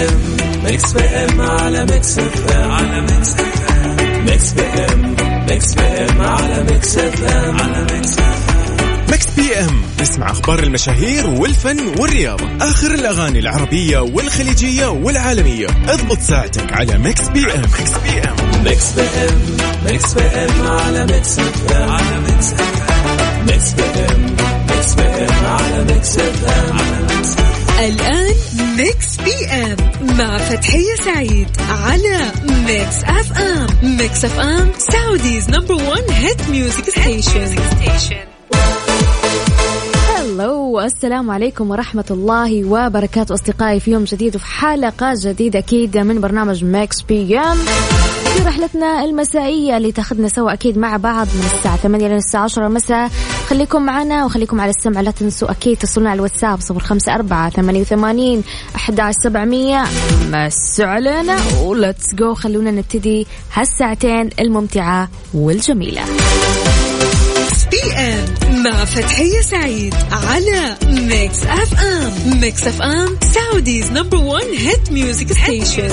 ميكس بي ام على ميكس اف ام. ميكس بي ام على ميكس اف ام. ميكس بي ام اسمع أخبار المشاهير والفن والرياضة، آخر الأغاني العربية والخليجية والعالمية. اضبط ساعتك على ميكس بي ام. ميكس بي ام على ميكس اف ام. ميكس بي ام على ميكس اف ام. الآن ميكس بي ام مع فتحية سعيد على ميكس اف ام. ميكس اف ام سعوديز نمبر 1 هيت ميوزك ستيشن. هلو، السلام عليكم ورحمة الله وبركاته أصدقائي، في يوم جديد وفي حلقة جديدة أكيد من برنامج ميكس بي ام في رحلتنا المسائية اللي تاخذنا سوا أكيد مع بعض من الساعة 8 إلى الساعة 10 مساء. خليكم معنا وخليكم على السمع، لا تنسوا أكيد تصلنا على الواتساب 0548811700. مسوا علينا ولتس جو، خلونا نبتدي هالساعتين الممتعة والجميلة. بي ام مع فتحية سعيد على ميكس اف ام. ميكس اف ام سعوديز نمبر 1 هيت ميوزك ستيشن.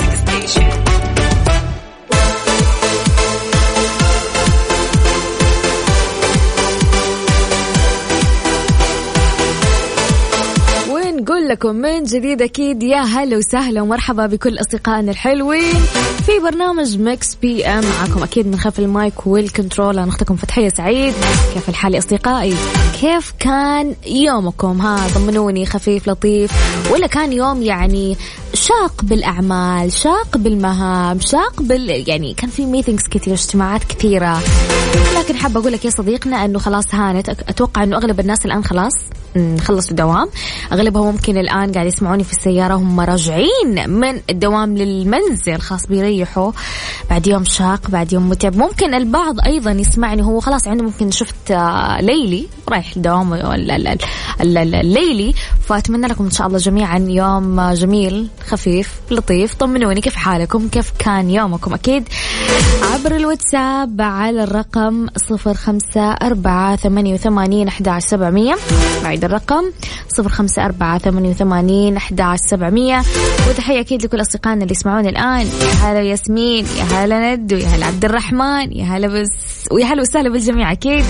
نقول لكم من جديد أكيد يا هلا وسهلا ومرحبا بكل أصدقائنا الحلوين في برنامج ميكس بي ام. معكم أكيد من خلف المايك والكنترول أنا أختكم فتحية سعيد. كيف الحال أصدقائي؟ كيف كان يومكم؟ طمنوني، خفيف لطيف ولا كان يوم يعني شاق بالأعمال، شاق بالمهام، شاق يعني كان في ميتينجز كثير، اجتماعات كثيرة، لكن حابة أقول لك يا صديقنا أنه خلاص هانت. أتوقع أنه أغلب الناس الآن خلاص خلصوا الدوام، أغلبهم ممكن الآن قاعد يسمعوني في السيارة هم راجعين من الدوام للمنزل، خلاص بيريحوا بعد يوم شاق، بعد يوم متعب. ممكن البعض أيضا يسمعني هو خلاص عنده ممكن شفت ليلي رايح الدوام الليلي، فأتمنى لكم إن شاء الله جميعا يوم جميل خفيف لطيف. طمنوني كيف حالكم، كيف كان يومكم؟ أكيد عبر الواتساب على الرقم 0548811700. بعد الرقم 0548811700. وتحية أكيد لكل أصدقائنا اللي يسمعون الآن. يا هلا ياسمين، يا هلا ندو، يا هلا عبد الرحمن، يا هلا بس، ويا هلا وسهلا بالجميع أكيد.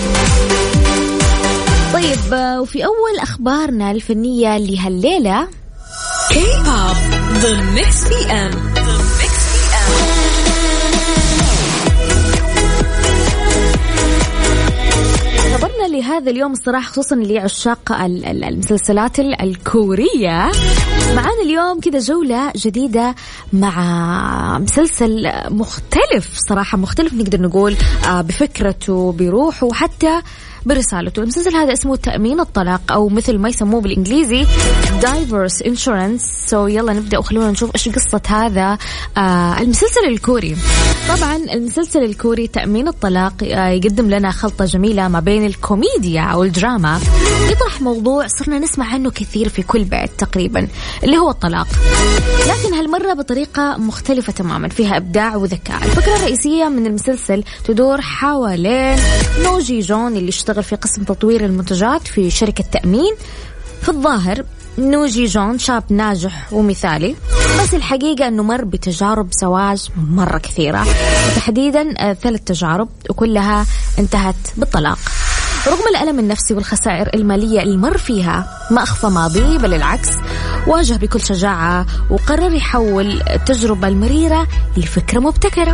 طيب، وفي أول أخبارنا الفنية لهالليلة كي بوب ضمن ميكس بي ام. خبرنا لهذا اليوم الصراحة خصوصا اللي عشاق المسلسلات الكورية، معانا اليوم كذا جولة جديدة مع مسلسل مختلف، صراحة مختلف نقدر نقول بفكرته بروحه وحتى برسالته. المسلسل هذا اسمه تأمين الطلاق أو مثل ما يسموه بالإنجليزي Divorce Insurance. يلا نبدأ وخلونا نشوف إيش قصة هذا المسلسل الكوري. طبعا المسلسل الكوري تأمين الطلاق يقدم لنا خلطة جميلة ما بين الكوميديا أو الدراما، يطرح موضوع صرنا نسمع عنه كثير في كل بيت تقريبا اللي هو الطلاق، لكن هالمرة بطريقة مختلفة تماما، فيها إبداع وذكاء. الفكرة الرئيسية من المسلسل تدور حوالين نو جي جون اللي يشتغل في قسم تطوير المنتجات في شركة تأمين. في الظاهر نو جي جون شاب ناجح ومثالي، بس الحقيقة أنه مر بتجارب زواج مرة كثيرة، وتحديدا 3 تجارب وكلها انتهت بالطلاق. رغم الألم النفسي والخسائر المالية اللي مر فيها ما أخفى ماضيه، بل العكس واجه بكل شجاعة وقرر يحول التجربة المريرة لفكرة مبتكرة.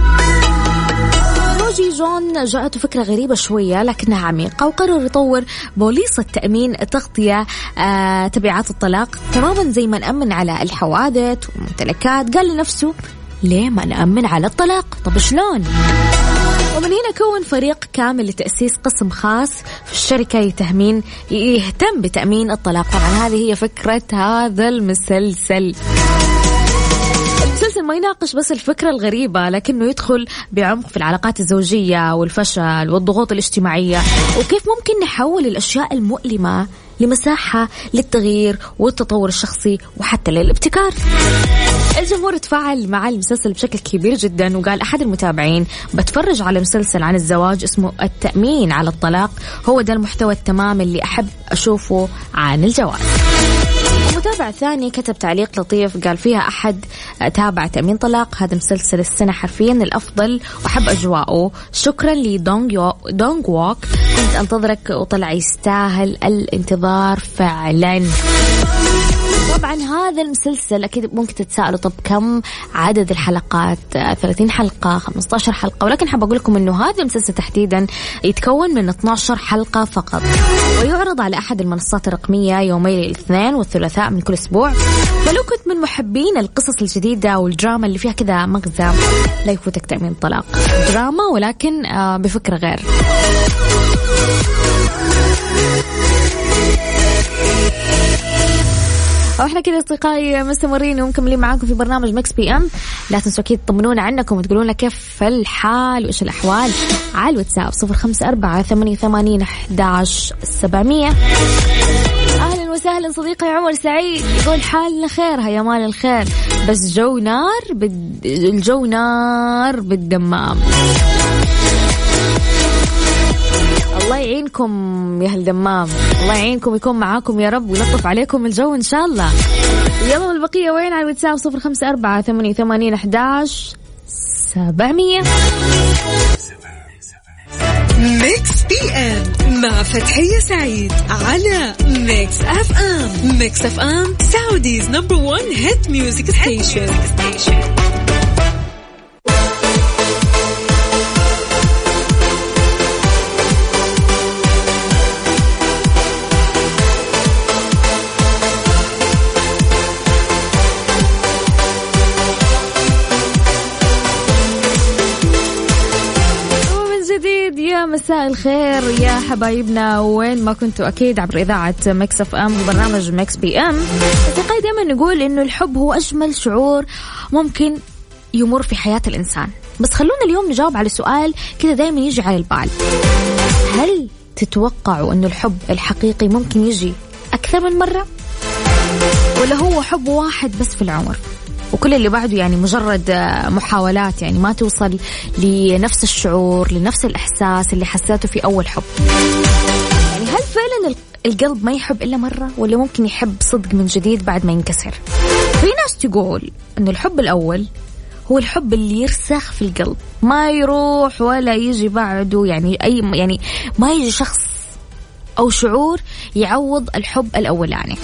جي جون جاءته فكرة غريبة شوية لكنها عميقة، وقرر يطور بوليصة تأمين تغطية تبعات الطلاق تماما زي ما نأمن على الحوادث والممتلكات. قال لنفسه ليه ما نأمن على الطلاق؟ طب شلون؟ ومن هنا كون فريق كامل لتأسيس قسم خاص في الشركة يهتم بتأمين الطلاق. طبعا هذه هي فكرة هذا المسلسل. المسلسل ما يناقش بس الفكرة الغريبة، لكنه يدخل بعمق في العلاقات الزوجية والفشل والضغوط الاجتماعية، وكيف ممكن نحول الأشياء المؤلمة لمساحة للتغيير والتطور الشخصي وحتى للابتكار. الجمهور تفاعل مع المسلسل بشكل كبير جدا، وقال أحد المتابعين بتفرج على مسلسل عن الزواج اسمه التأمين على الطلاق، هو ده المحتوى التمام اللي أحب أشوفه عن الجواز. المتابع الثاني كتب تعليق لطيف، قال فيها أحد تابع تأمين طلاق، هذا مسلسل السنة حرفيا الأفضل وأحب أجواءه، شكرا لدونغ ووك، كنت أنتظرك وطلع يستاهل الانتظار فعلا. طبعا هذا المسلسل أكيد ممكن تتساءلوا طب كم عدد الحلقات؟ 30 حلقة 15 حلقة، ولكن حاب أقول لكم أنه هذا المسلسل تحديدا يتكون من 12 حلقة فقط، ويعرض على أحد المنصات الرقمية يومي الاثنين والثلاثاء من كل أسبوع. فلو كنت من محبين القصص الجديدة والدراما اللي فيها كذا مغزى لا يفوتك تأمين طلاق، دراما ولكن بفكرة غير. واحنا كده اصدقائي مستمرين ومكملين معاكم في برنامج مكس بي ام. لا تنسوا اكيد تطمنونا عنكم وتقولون لنا كيف الحال وايش الاحوال على الواتساب 0548811700. اهلا وسهلا صديقي عمر سعيد يقول حالنا خير، هيا مال الخير، بس الجو نار بالدمام. الله يعينكم يا هل دمام، الله يعينكم يكون معاكم يا رب ويلطف عليكم الجو إن شاء الله. يلا البقية وين على الواتساب 0548811700. ميكس بي ام مع فتحية سعيد على ميكس اف ام. ميكس اف ام سعوديز نمبر 1 هيت ميوزك ستيشن. مساء الخير يا حبايبنا وين ما كنتوا، أكيد عبر إذاعة ميكس اف ام وبرنامج ميكس بي ام. أصدقائي دائما نقول إنه الحب هو أجمل شعور ممكن يمر في حياة الإنسان، بس خلونا اليوم نجاوب على سؤال كده دائما يجي على البال. هل تتوقعوا إنه الحب الحقيقي ممكن يجي أكثر من مرة، ولا هو حب واحد بس في العمر وكل اللي بعده يعني مجرد محاولات، يعني ما توصل لنفس الشعور لنفس الإحساس اللي حسيته في أول حب؟ يعني هل فعلا القلب ما يحب إلا مرة، ولا ممكن يحب صدق من جديد بعد ما ينكسر؟ في ناس تقول أن الحب الأول هو الحب اللي يرسخ في القلب، ما يروح ولا يجي بعده، يعني ما يجي شخص أو شعور يعوض الحب الأولاني.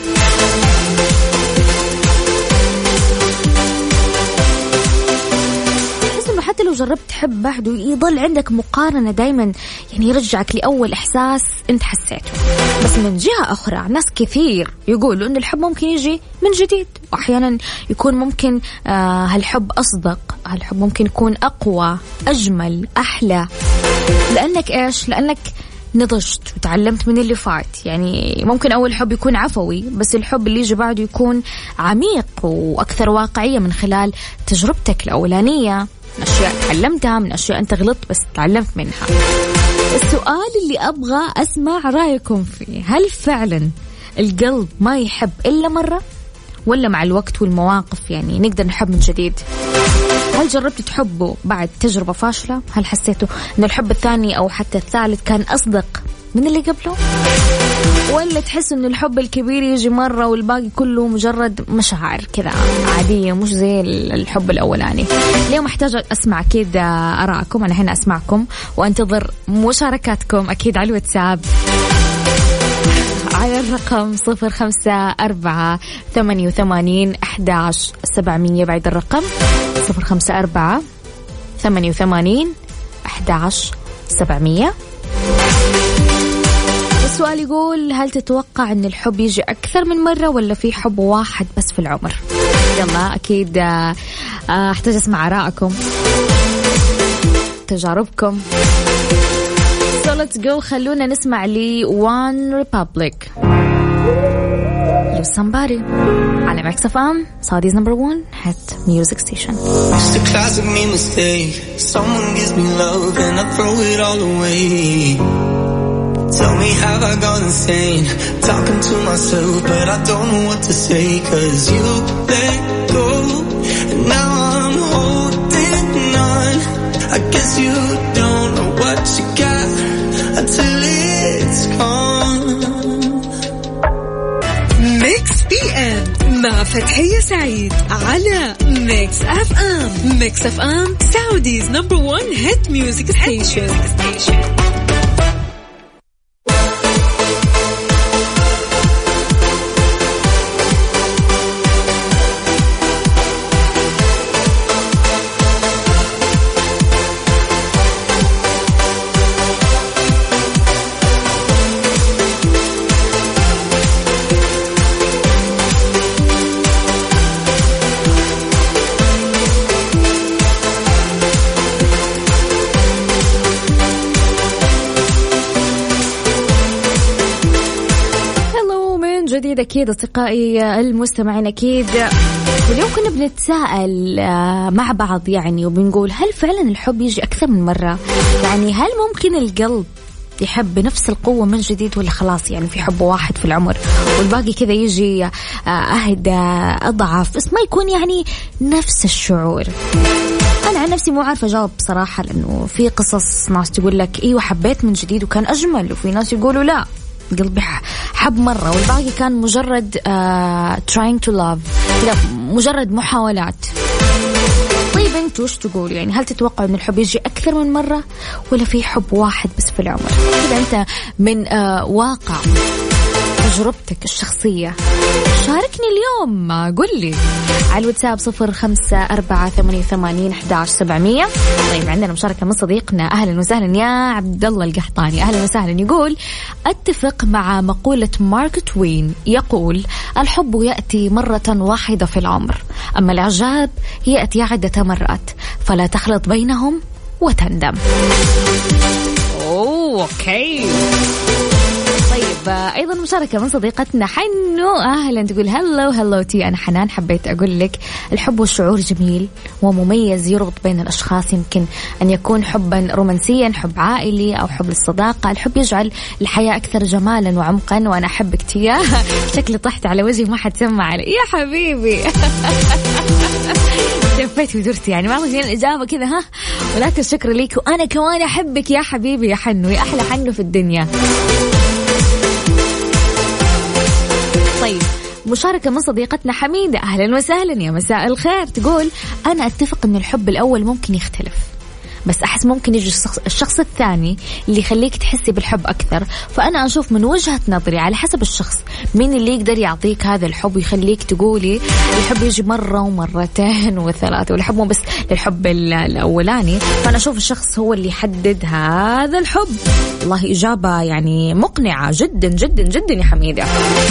حتى لو جربت تحب بعده يضل عندك مقارنة دايما، يعني يرجعك لأول إحساس أنت حسيته. بس من جهة أخرى ناس كثير يقولوا أن الحب ممكن يجي من جديد، وأحيانا يكون ممكن هالحب أصدق، هالحب ممكن يكون أقوى أجمل أحلى، لأنك إيش؟ لأنك نضجت وتعلمت من اللي فات. يعني ممكن أول حب يكون عفوي، بس الحب اللي يجي بعده يكون عميق وأكثر واقعية من خلال تجربتك الأولانية، من أشياء تعلمتها، من أشياء أنت غلطت بس تعلمت منها. السؤال اللي أبغى أسمع رأيكم فيه، هل فعلا القلب ما يحب إلا مرة، ولا مع الوقت والمواقف يعني نقدر نحب من جديد؟ هل جربت تحبه بعد تجربة فاشلة؟ هل حسيتوا أن الحب الثاني أو حتى الثالث كان أصدق من اللي قبله؟ ولا تحس أن الحب الكبير يجي مرة والباقي كله مجرد مشاعر كذا عادية مش زي الحب الأولاني؟ اليوم أحتاج أسمع أكيد آراءكم، أنا هنا أسمعكم وأنتظر مشاركاتكم أكيد على الواتساب على الرقم 0548811700. بعد الرقم 0548811700. السؤال يقول هل تتوقع أن الحب يجي أكثر من مرة، ولا في حب واحد بس في العمر؟ يلا أكيد أحتاج أسمع آراءكم تجاربكم. So let's go. خلونا نسمع لي One Republic Lose Somebody على Mix FM, Saudi's number 1 hit music station. It's a classic me mistake. Someone gives me love and I throw it all away. Tell me have I gone insane, talking to myself but I don't know what to say. Cause you let go and now I'm holding on. I guess you don't know what you got until it's gone. Mix PM مع فتحية سعيد على ميكس اف ام. ميكس اف ام سعوديز نمبر 1 هيت ميوزك ستيشن. جديد أكيد أصدقائي المستمعين أكيد. واليوم كنا بنتساءل مع بعض يعني وبنقول هل فعلا الحب يجي أكثر من مرة؟ يعني هل ممكن القلب يحب بنفس القوة من جديد ولا خلاص يعني في حب واحد في العمر والباقي كذا يجي أهدى أضعف بس ما يكون يعني نفس الشعور؟ أنا عن نفسي مو عارفة أجاوب بصراحة لأنه في قصص ناس تقول لك إيوه حبيت من جديد وكان أجمل وفي ناس يقولوا لا قلبي حب مرة والباقي كان مجرد trying to love لا مجرد محاولات. طيب انتوا وش تقولوا يعني هل تتوقعوا ان الحب يجي اكثر من مرة ولا في حب واحد بس في العمر؟ إذا انت من واقع تجربتك الشخصية شاركني اليوم قل لي على الواتساب 0548811700. طيب عندنا مشاركة من صديقنا أهلا وسهلا يا عبد الله القحطاني أهلا وسهلا. يقول أتفق مع مقولة مارك توين يقول الحب يأتي مرة واحدة في العمر أما الإعجاب يأتي عدة مرات فلا تخلط بينهم وتندم. أوكي طيب أيضا مشاركة من صديقتنا حنو أهلا تقول هلو تي أنا حنان حبيت أقول لك الحب والشعور جميل ومميز يربط بين الأشخاص يمكن أن يكون حبا رومانسيا حب عائلي أو حب للصداقة. الحب يجعل الحياة أكثر جمالا وعمقا وأنا أحبك تيا. شكلي طحت على وجهي ما حد سمع علي يا حبيبي. لفيت ودرت يعني ما أعرف الإجابة كذا ها ولكن شكرا ليك وأنا كمان أحبك يا حبيبي يا حنو يا أحلى حنو في الدنيا. طيب مشاركة من صديقتنا حميدة أهلا وسهلا يا مساء الخير. تقول أنا أتفق أن الحب الأول ممكن يختلف بس أحس ممكن يجي الشخص الثاني اللي يخليك تحسي بالحب أكثر. فأنا أشوف من وجهة نظري على حسب الشخص مين اللي يقدر يعطيك هذا الحب ويخليك تقولي الحب يجي مرة ومرتين وثلاثة والحب مو بس للحب الأولاني. فأنا أشوف الشخص هو اللي يحدد هذا الحب. والله إجابة يعني مقنعة جدا جدا جدا يا حميدة.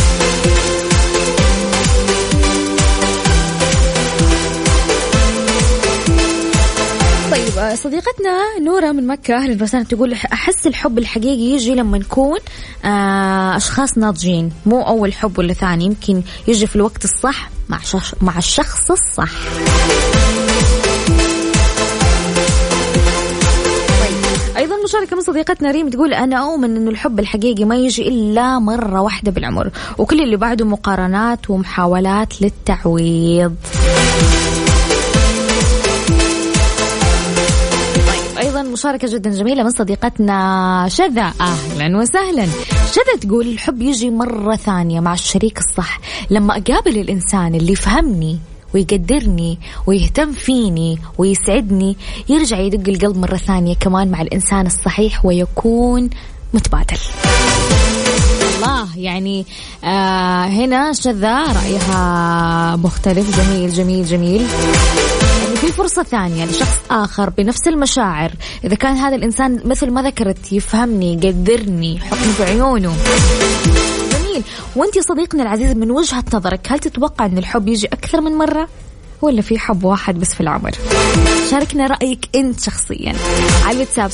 طيب صديقتنا نورة من مكة أهلا وسهلا تقول أحس الحب الحقيقي يجي لما نكون أشخاص ناضجين مو أول حب ولا ثاني يمكن يجي في الوقت الصح مع الشخص الصح. أيضا مشاركة من صديقتنا ريم تقول أنا أؤمن أن الحب الحقيقي ما يجي إلا مرة واحدة بالعمر وكل اللي بعده مقارنات ومحاولات للتعويض. أيضا مشاركة جدا جميلة من صديقتنا شذا أهلا وسهلا. شذا تقول الحب يجي مرة ثانية مع الشريك الصح لما أقابل الإنسان اللي يفهمني ويقدرني ويهتم فيني ويسعدني يرجع يدق القلب مرة ثانية كمان مع الإنسان الصحيح ويكون متبادل. الله يعني هنا شذا رأيها مختلف جميل جميل جميل. في فرصة ثانية لشخص آخر بنفس المشاعر إذا كان هذا الإنسان مثل ما ذكرت يفهمني يقدرني يحطني في عيونه. جميل. وانتي صديقنا العزيز من وجهة نظرك هل تتوقع أن الحب يجي أكثر من مرة ولا في حب واحد بس في العمر؟ شاركنا رأيك أنت شخصيا على الواتساب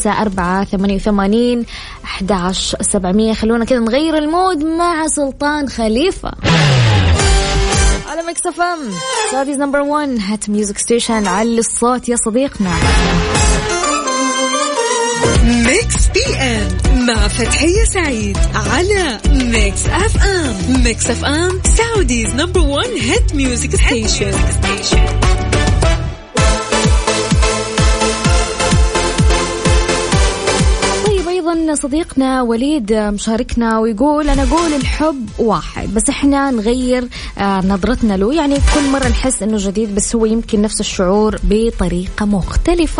0548811700. خلونا كده نغير المود مع سلطان خليفة على ميكس اف ام سعوديز نمبر 1 هات ميوزك ستيشن. على الصوت يا صديقنا. ميكس بي ام مع فتحية سعيد على ميكس اف ام. ميكس اف ام سعوديز نمبر 1 هات ميوزك ستيشن. أيضا صديقنا وليد مشاركنا ويقول أنا أقول الحب واحد، بس إحنا نغير نظرتنا له، يعني كل مرة نحس إنه جديد بس هو يمكن نفس الشعور بطريقة مختلفة.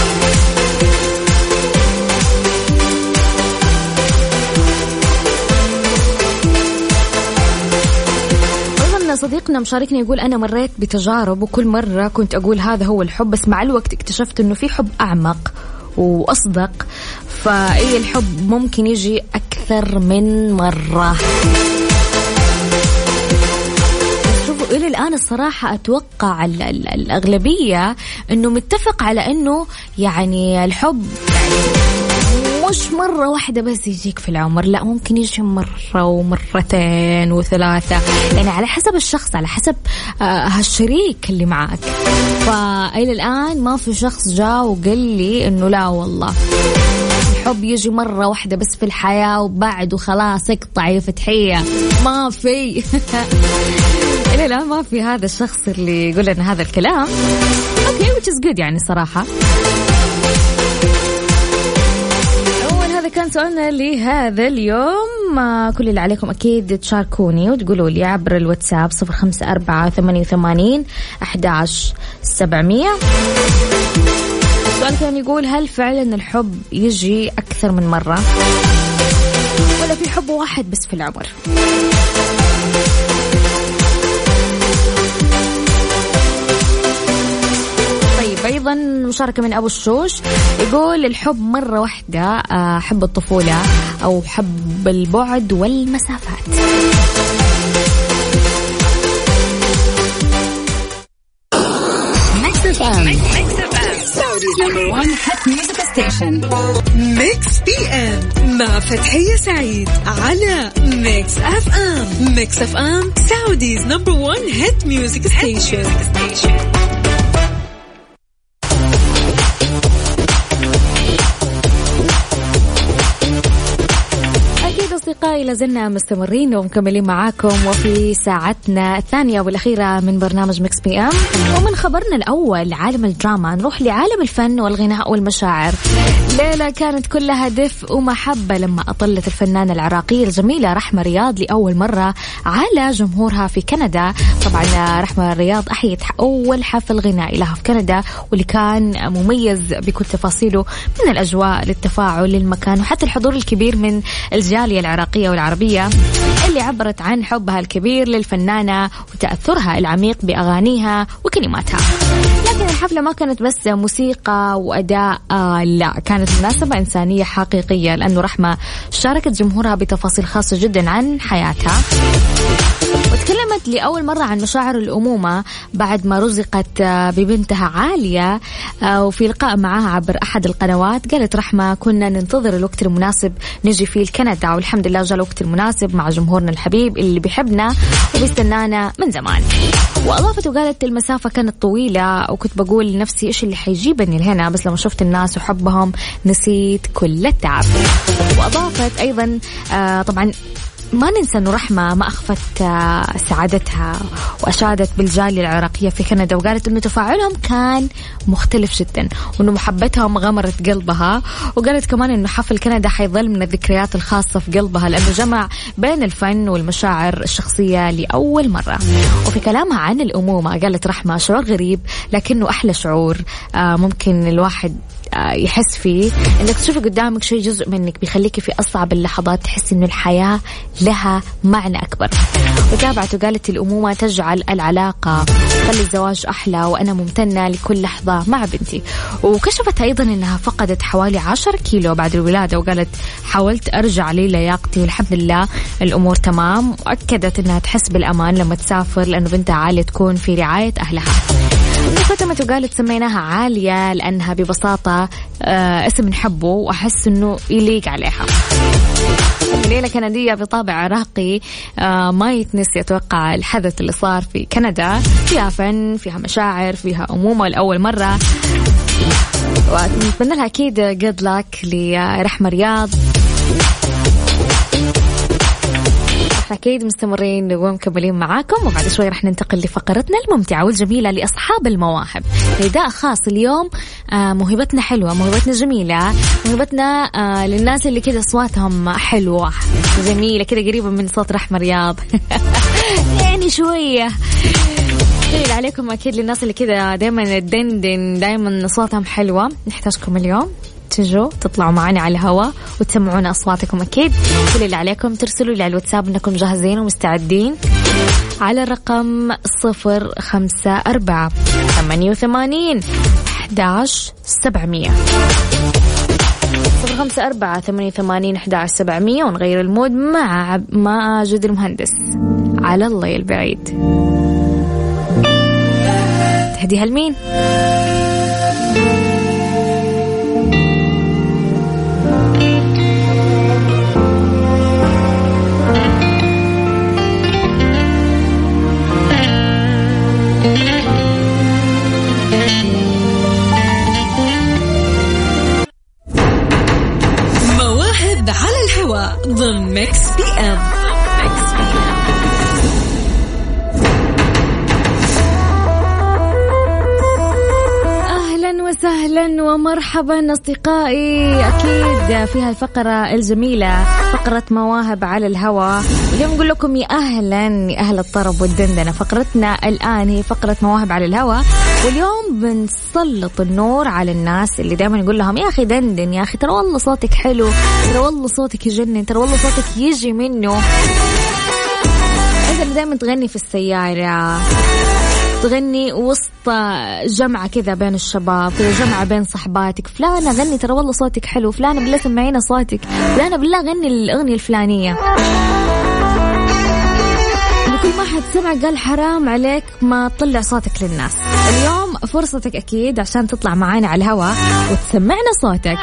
صديقنا مشاركنا يقول أنا مريت بتجارب وكل مرة كنت أقول هذا هو الحب، بس مع الوقت اكتشفت إنه في حب أعمق وأصدق، فأي الحب ممكن يجي أكثر من مرة. شوفوا إلى الآن الصراحة أتوقع الأغلبية إنه متفق على إنه يعني الحب مش مرة واحدة بس يجيك في العمر، لا ممكن يجي مرة ومرتين وثلاثة، يعني على حسب الشخص، على حسب هالشريك اللي معك. فإلى الآن ما في شخص جاء وقال لي إنه لا والله الحب يجي مرة واحدة بس في الحياة وبعد وخلاص اقطعي فتحية، ما في. إلى الآن ما في هذا الشخص اللي يقول لنا هذا الكلام. أوكي which is good يعني صراحة. كان سؤالنا لهذا اليوم. كل اللي عليكم أكيد تشاركوني وتقولوا لي عبر الواتساب 0548811700. السؤال كان يقول هل فعلا الحب يجي أكثر من مرة ولا في حب واحد بس في العمر؟ أيضا مشاركة من أبو الشوش يقول الحب مرة واحدة، حب الطفولة أو حب البعد والمسافات. ميكس بي ام مع فتحية سعيد على ميكس اف ام. ميكس اف ام سعوديز نمبر 1 هيت ميوزك ستيشن. أصدقائي لازلنا مستمرين ومكملين معاكم وفي ساعتنا الثانية والأخيرة من برنامج ميكس بي ام. ومن خبرنا الأول عالم الدراما نروح لعالم الفن والغناء والمشاعر. ليلة كانت كلها دفء ومحبة لما أطلت الفنانة العراقية الجميلة رحمة رياض لأول مرة على جمهورها في كندا. طبعا رحمة رياض أحيت أول حفل غنائي لها في كندا واللي كان مميز بكل تفاصيله، من الأجواء للتفاعل للمكان وحتى الحضور الكبير من الجالية العراقية والعربية اللي عبرت عن حبها الكبير للفنانة وتأثرها العميق بأغانيها وكلماتها. لكن الحفلة ما كانت بس موسيقى وأداء، لا كانت مناسبة إنسانية حقيقية، لأنه رحمة شاركت جمهورها بتفاصيل خاصة جدا عن حياتها، وتكلمت لأول مرة عن مشاعر الأمومة بعد ما رزقت ببنتها عالية. وفي لقاء معها عبر أحد القنوات قالت رحمة كنا ننتظر الوقت المناسب نجي فيه لكندا، والحمد لله جاء الوقت المناسب مع جمهورنا الحبيب اللي بيحبنا وبيستنانا من زمان. وأضافت وقالت المسافة كانت طويلة وكنت بقول لنفسي إيش اللي حيجيبني لهنا، بس لما شفت الناس وحبهم نسيت كل التعب. وأضافت أيضا طبعا ما ننسى أنه رحمة ما أخفت سعادتها وأشادت بالجالية العراقية في كندا، وقالت أنه تفاعلهم كان مختلف جدا وأنه محبتهم غمرت قلبها. وقالت كمان أنه حفل كندا حيظل من الذكريات الخاصة في قلبها لأنه جمع بين الفن والمشاعر الشخصية لأول مرة. وفي كلامها عن الأمومة قالت رحمة شعور غريب لكنه أحلى شعور ممكن الواحد يحس فيه، انك تشوفي قدامك شيء جزء منك بيخليكي في اصعب اللحظات تحسي انه الحياة لها معنى اكبر. وتابعت وقالت الامومة تجعل العلاقة تخلي الزواج احلى وانا ممتنة لكل لحظة مع بنتي. وكشفت ايضا انها فقدت حوالي 10 كيلو بعد الولادة، وقالت حاولت ارجع للياقتي والحمد لله الامور تمام. واكدت انها تحس بالامان لما تسافر لانه بنتها عالية تكون في رعاية اهلها. وختمت وقالت سميناها عالية لأنها ببساطة اسم نحبه وأحس أنه يليق عليها. ليلة كندية بطابع عراقي ما يتنسي. أتوقع الحدث اللي صار في كندا فيها فن، فيها مشاعر، فيها أمومة لأول مرة، ونتمنى لها أكيد good luck لرحمة رياض. أكيد مستمرين ومكملين معاكم، وبعد شوي رح ننتقل لفقرتنا الممتعة والجميلة لأصحاب المواهب. نداء خاص اليوم، موهبتنا حلوة، موهبتنا جميلة، موهبتنا للناس اللي كده أصواتهم حلوة جميلة كده قريبة من صوت رحمة رياض يعني شوية اللي عليكم. أكيد للناس اللي كده دايما الدندن دايما صوتهم حلوة، نحتاجكم اليوم تجوا تطلعوا معنا على الهواء وتسمعونا أصواتكم. أكيد كل اللي عليكم ترسلوا لي على الواتساب إنكم جاهزين ومستعدين على الرقم 054-88-11-700 054-88-11-700 ونغير المود مع ماجد المهندس على الله البعيد. تهديها لمين؟ مواهب على الهواء ضمن ميكس بي ام. وسهلا ومرحبا أصدقائي. أكيد في هالفقرة الجميلة فقرة مواهب على الهواء، اليوم نقول لكم يا أهلا يا أهل الطرب والدندنة. فقرتنا الآن هي فقرة مواهب على الهواء، واليوم بنسلط النور على الناس اللي دائما نقول لهم يا أخي دندن، يا أخي ترى والله صوتك حلو، ترى والله صوتك يجنن، ترى والله صوتك يجي منه. أنت اللي دائما تغني في السيارة، تغني وسط جمعة كذا بين الشباب، كذا جمعة بين صحباتك، فلانة غني ترى والله صوتك حلو، فلانة بالله سمعينا صوتك، فلانة بالله غني الأغنية الفلانية. لكل ما حد سمع قال حرام عليك ما تطلع صوتك للناس. اليوم فرصتك أكيد عشان تطلع معانا على الهواء وتسمعنا صوتك.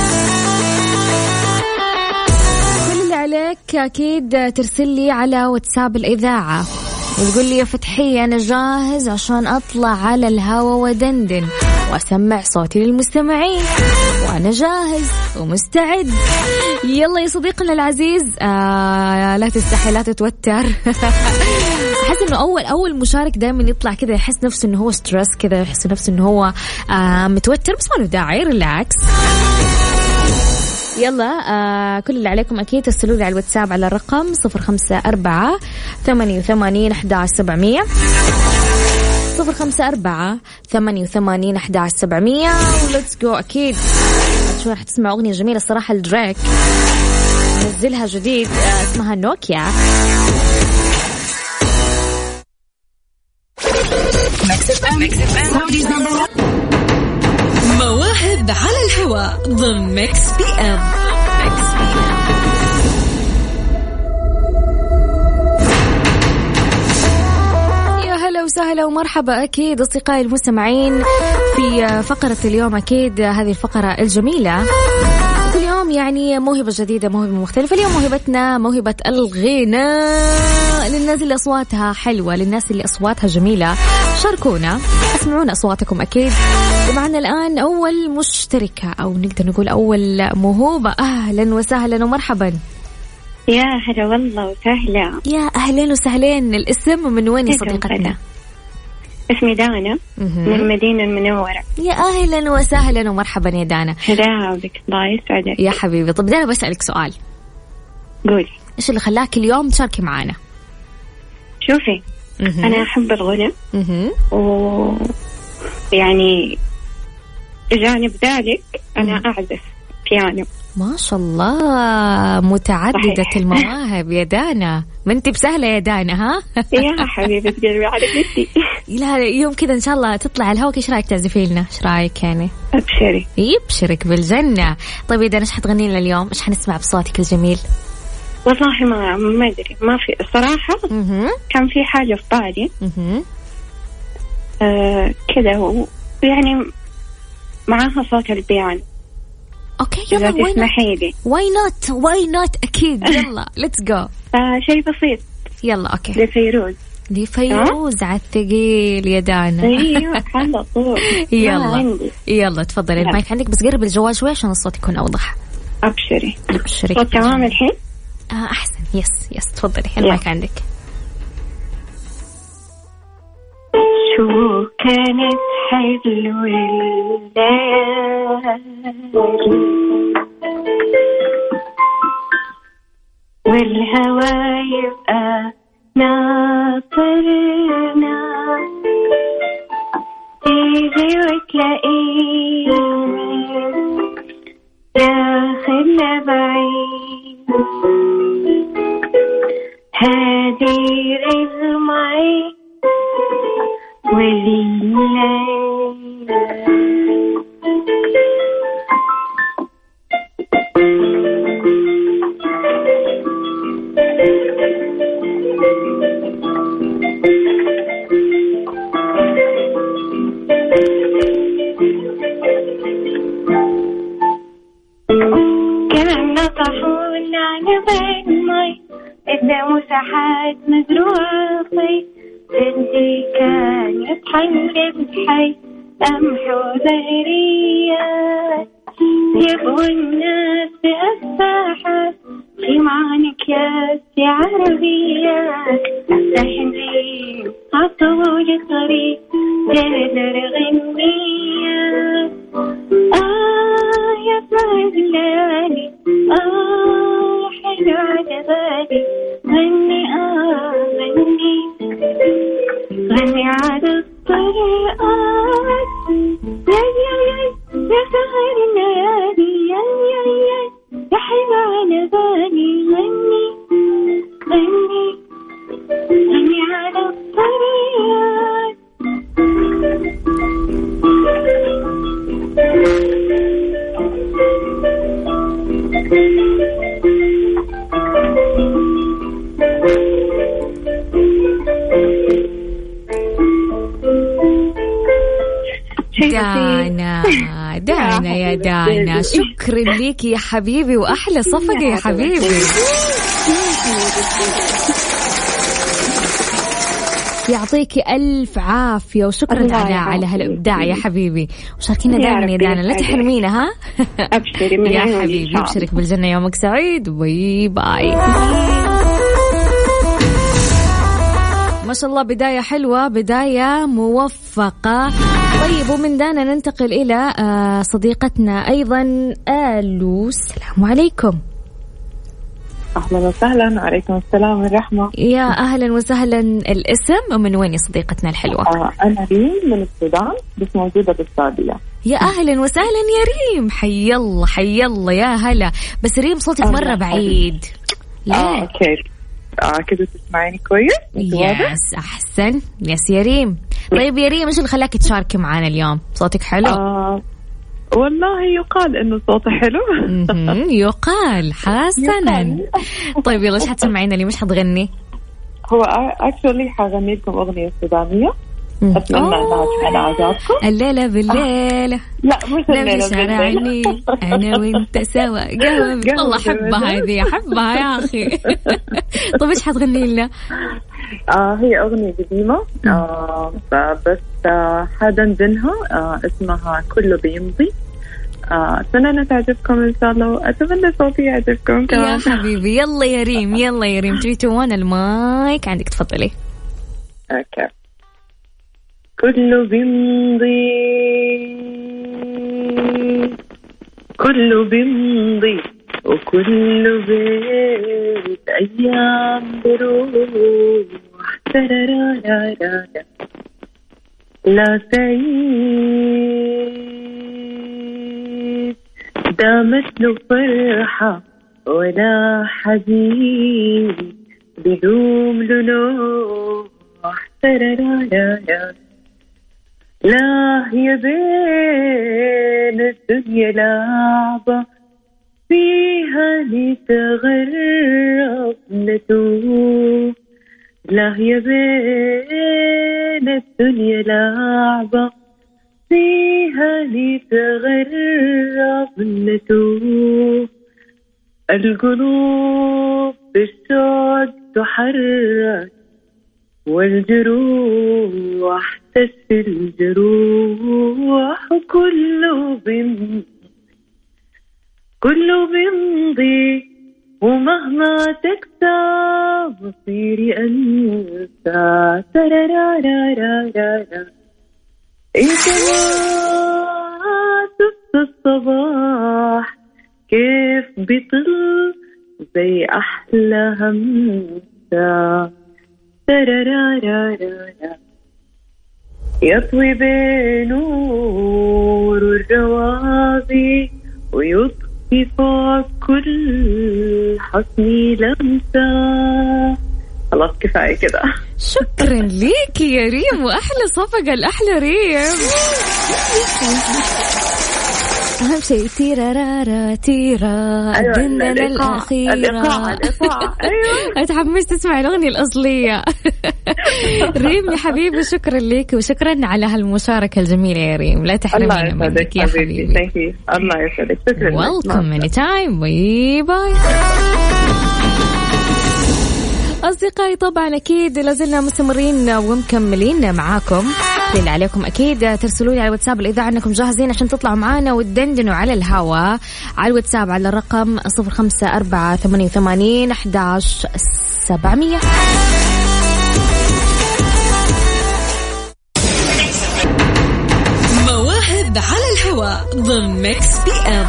كل اللي عليك أكيد ترسل لي على واتساب الإذاعة وتقول لي يا فتحية أنا جاهز عشان أطلع على الهوا ودندن وأسمع صوتي للمستمعين، وأنا جاهز ومستعد. يلا يا صديقنا العزيز، لا تستحي لا تتوتر أحس إنه أول مشارك دائما يطلع كذا يحس نفسه إنه هو ستريس كذا، يحس نفسه إنه هو متوتر، بس ما له داعي، ريلاكس. يلا كل اللي عليكم أكيد ترسلوا لي على الواتساب على الرقم 054-88-11-700 054-88-11-700 ولتس جو. أكيد شو راح تسمع أغنية جميلة الصراحة لدريك نزلها جديد اسمها نوكيا. مواهب على الهواء ضمن ميكس بي ام. يا هلا وسهلا ومرحبا أكيد أصدقائي المستمعين في فقرة اليوم. أكيد هذه الفقرة الجميلة كل يوم يعني موهبة جديدة، موهبة مختلفة. اليوم موهبتنا موهبة الغناء، للناس اللي أصواتها حلوة، للناس اللي أصواتها جميلة. شاركونا، اسمعونا أصواتكم أكيد. ومعنا الآن أول مشتركة أو نقدر نقول أول موهوبة. أهلا وسهلا ومرحبا. يا هلا والله وسهلا. يا أهلا وسهلين. الاسم من وين يا صديقتنا؟ اسمي دانا من المدينة المنورة. يا أهلا وسهلا ومرحبا يا دانا. هلا بك، الله يسعدك يا حبيبي. طب دانا بسألك سؤال. قولي. إيش اللي خلاك اليوم تشاركي معانا؟ شوفي أنا أحب الغنى ويعني بجانب ذلك أنا أعزف بيانو. ما شاء الله متعددة المواهب يا دانا. ما انت بسهلة يا دانا ها؟ يا حبيبة قلبي على قدي. لا يوم كذا إن شاء الله تطلع الهواء. إيش رأيك تعزفي لنا؟ إيش رأيك يعني؟ أبشري. يبشرك بالجنة. طيب يا دانا إيش حتغني لنا اليوم؟ إيش حنسمع بصوتك الجميل؟ والله ما أدري، ما في الصراحة. كان في حاجة في بالي كذا يعني معاها صوت البيانو. اوكي يلا تسمحي لي. واي نوت اكيد. يلا ليتس جو. شيء بسيط. يلا اوكي. لفيروز على الثقيل يا دانا. ايوه على طول. يلا تفضلي المايك عندك، بس قرب الجوال شوي عشان الصوت يكون اوضح. ابشري. صوت تمام الحين؟ أحسن. يس تفضلي المايك عندك. شو كانت حلوة الليالي والهوى يبقى ناطرنا تيجي وتلاقينا داخلنا بعيد هادي رزمعي والليل كأننا طاحون على بين مي قدام مساحات مزروعة خي بنتي كانت حنجب حي قمح وزهريات يبقوا الناس بأساحات في معانا أكياس يا عربيات رايحين نجيب عطول الطريق جنر غنيات يا سعد الليالي حلو على بالي غني غني على الطريقات يا سهر الليالي يا حلو على بالي غني على الطريقات دانا يا دانا، شكرا ليك يا حبيبي، وأحلى صفقة يا حبيبي. يعطيكي ألف عافية وشكرا على هالإبداع يا حبيبي، وشاركينا دائما يا دانا، لا تحرمينا. ها أبشري يا حبيبي، أبشرك بالجنة، يومك سعيد، باي باي. ما شاء الله، بداية حلوة، بداية موفقة. طيب، ومن دانا ننتقل إلى صديقتنا أيضا آلو. السلام عليكم. أهلا وسهلا. عليكم السلام والرحمة. يا أهلا وسهلا. الاسم ومن وين يا صديقتنا الحلوة؟ أنا ريم من السودان بس موجودة بالسعودية. يا أهلا وسهلا يا ريم، حي الله يا هلا. بس ريم صوتك مرة بعيد. أوكي. كده تسمعيني كويس؟ يس أحسن. يس يا ريم. طيب يا ريم، إيش اللي خلاك تشاركي معنا اليوم؟ صوتك حلو. والله يقال إنه صوته حلو. يقال حسنا. طيب يلا، إيش حتسمعينا لي؟ مش حتغني؟ هو actually حغني لكم أغنية سودانية، أتمنى أنها عجبتكم. الليلة بالليلة، لا مش الليلة بالليلة، أنا وأنت سوا قهوة. والله حبها هذه، حبها يا أخي. طيب إيش حتغني لنا؟ هي أغنية قديمة بس حدندنها اسمها كله بيمضي. أتمنى تعجبكم إن شاء الله، وأتمنى صوتي يعجبكم كمان يا حبيبي. يلا يا ريم، يلا يا ريم، 3 2 1 المايك عندك، تفضلي. أوكي. كله بيمضي، كله بيمضي، وكله بيت أيام بروح. ترارارارا لا سعيد دامت له فرحة ولا حزين بدوم له نوح. ترارارارا لا يا بين الدنيا لعبة فيها نتغرب نتوه. لا يا بين الدنيا لعبة فيها نتغرب نتوه. القلوب بالشوق تحرك والجروح تشفي الجروح. وكله بيمضي، كله بيمضي، ومهما تكسى مصيري أنسى ترارارارارارا انت ما شفت الصباح كيف بيطل زي أحلى همسة ترارارارارا يطوي بنور الروابي ويطفي فوق كل حسني لمسة. خلاص كفاية كده. شكرا ليك يا ريم وأحلى صفقة الأحلى ريم. أهم شيء تيرارارا تيرا الدندنة الأخيرة. الإيقاع. أيوة. أتحمس تسمع الأغنية الأصلية. ريم يا حبيبي شكرا لك وشكرا على هالمشاركة الجميلة يا ريم. لا تحرمينا منك يا حبيبي. الله يسعدك. شكرا. Welcome anytime. باي باي. أصدقائي طبعا أكيد لازلنا مستمرين ومكملين معاكم. اللي عليكم أكيد ترسلوا لي على الواتساب الإذاعة أنكم جاهزين عشان تطلعوا معانا وتدندنوا على الهواء على الواتساب على الرقم 0548811700. مواهب على الهواء ضمن ميكس بي ام.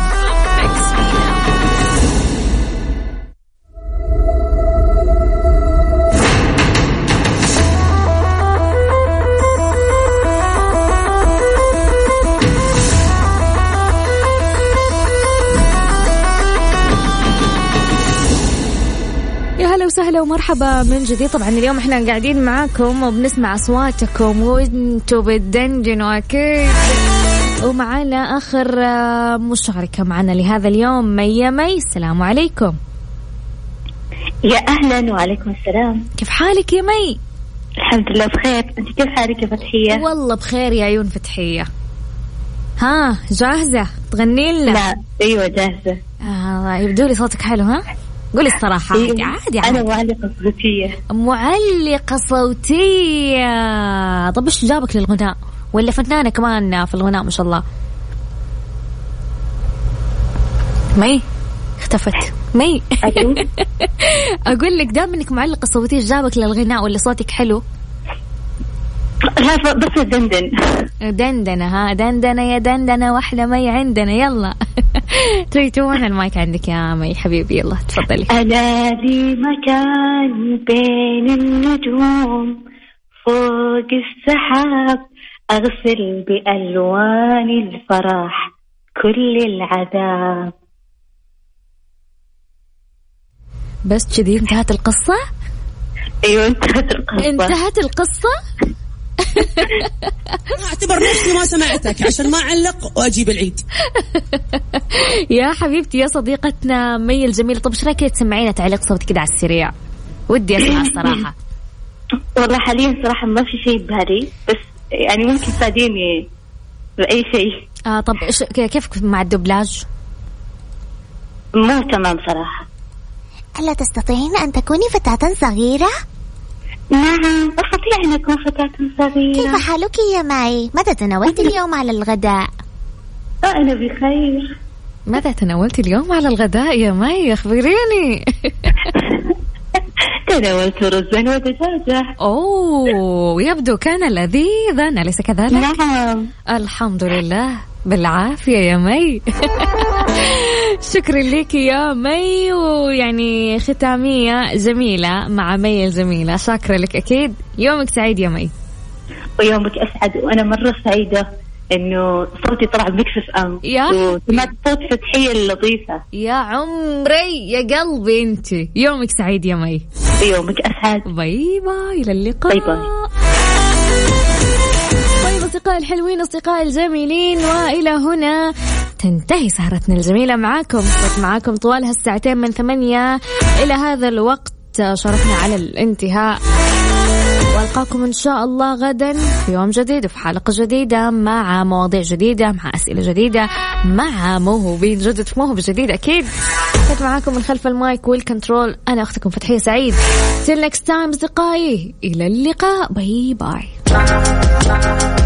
هلا وسهلا ومرحبا من جديد. طبعا اليوم احنا قاعدين معاكم وبنسمع اصواتكم وانتوا بتدندنوا اكيد. ومعانا اخر مشاركة معنا لهذا اليوم مي. السلام عليكم. يا اهلا. وعليكم السلام. كيف حالك يا مي؟ الحمد لله بخير. انت كيف حالك يا فتحية؟ والله بخير يا عيون فتحية. ها جاهزة تغني لنا؟ لا ايوه جاهزة. يبدو لي صوتك حلو. ها قولي الصراحة. عادي. أنا معلقة صوتية. معلقة صوتية. طب إيش جابك للغناء؟ ولا فنانة كمان في الغناء ما شاء الله؟ مي اختفت مي. أقول لك دام إنك معلقة صوتية جابك للغناء ولا صوتك حلو؟ لا بس دندن. دندنة. ها دندنة يا دندنة واحدة مي عندنا. يلا 3 2 المايك عندك يا مي حبيبي. يلا تفضلي. أنا لي مكان بين النجوم فوق السحاب أغسل بألوان الفرح كل العذاب. بس كذي انتهت القصة؟ أيوة انتهت القصة. اعتبر نفسي ما سمعتك عشان ما أعلق وأجيب العيد. يا حبيبتي يا صديقتنا مي الجميلة. طب ايش رايك تسمعينا تعليق صوتي كده على السريع؟ ودي أسمع الصراحة. والله حاليا صراحة ما في شيء بهاري بس يعني ممكن تساعديني بأي شيء. طب كيف مع الدبلاج؟ مو تمام صراحة. ألا تستطيعين أن تكوني فتاة صغيرة؟ نعم أستطيع أن أكون فتاة صغيرة. كيف حالك يا معي؟ ماذا تناولت اليوم على الغداء؟ أنا بخير. ماذا تناولت اليوم على الغداء يا مي؟ أخبريني. تناولت رزا ودجاجة. أوه يبدو كان لذيذا أليس كذلك؟ نعم الحمد لله بالعافية يا مي. شكرا لك يا مي. ويعني ختامية جميلة مع مي الجميلة. شاكرة لك أكيد. يومك سعيد يا مي. ويومك أسعد. وأنا مرة سعيدة إنه صوتي طلع بميكس اف ام وسمعت صوت فتحية اللطيفة. يا عمري يا قلبي أنت. يومك سعيد يا مي. يومك أسعد. باي باي إلى اللقاء. باي باي. طيب أصدقائي الحلوين أصدقائي الجميلين وإلى هنا تنتهي سهرتنا الجميلة معاكم. كنت معاكم طوال هالساعتين من 8 إلى هذا الوقت. شاركنا على الانتهاء وألقاكم إن شاء الله غدا في يوم جديد وفي حلقة جديدة مع مواضيع جديدة مع أسئلة جديدة مع موهوبين جدد في موهوب جديد أكيد. كنت معاكم من خلف المايك والكنترول أنا أختكم فتحية سعيد. till next time أصدقائي إلى اللقاء. باي باي.